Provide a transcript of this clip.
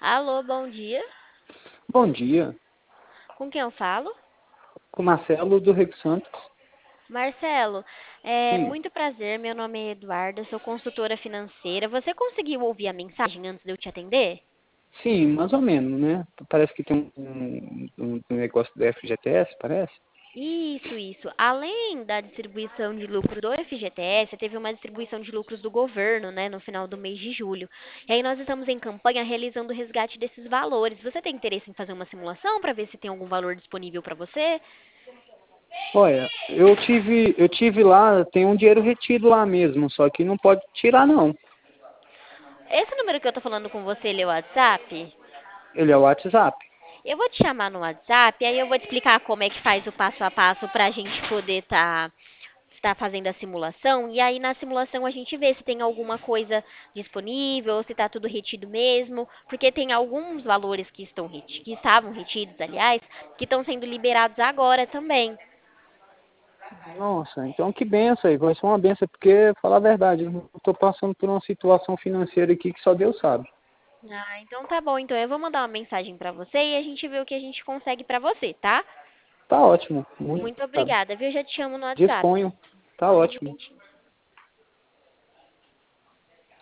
Alô, bom dia. Bom dia, Com quem eu falo? com Marcelo do Rio Santos. Marcelo, Sim, muito prazer. Meu nome é Eduarda, eu sou consultora financeira. Você conseguiu ouvir a mensagem antes de eu te atender? sim, mais ou menos, né? Parece que tem um negócio do FGTS, parece? Isso. Além da distribuição de lucro do FGTS, teve uma distribuição de lucros do governo, né, no final do mês de julho. E aí nós estamos em campanha realizando o resgate desses valores. Você tem interesse em fazer uma simulação para ver se tem algum valor disponível para você? Olha, eu tive lá, tem um dinheiro retido lá mesmo, só que não pode tirar não. Esse número que eu tô falando com você, ele é o WhatsApp? Ele é o WhatsApp. Eu vou te chamar no WhatsApp, aí eu vou te explicar como é que faz o passo a passo para a gente poder tá fazendo a simulação. E aí na simulação a gente vê se tem alguma coisa disponível, se está tudo retido mesmo, porque tem alguns valores que estavam retidos, aliás, que estão sendo liberados agora também. Nossa, então que benção aí, vai ser uma benção, porque, falar a verdade, eu estou passando por uma situação financeira aqui que só Deus sabe. Ah, então tá bom. Então eu vou mandar uma mensagem para você e a gente vê o que a gente consegue para você, tá? Tá ótimo, muito Muito obrigado. obrigada, viu? Eu já te chamo no WhatsApp. Disponho, tá Só um ótimo. momentinho.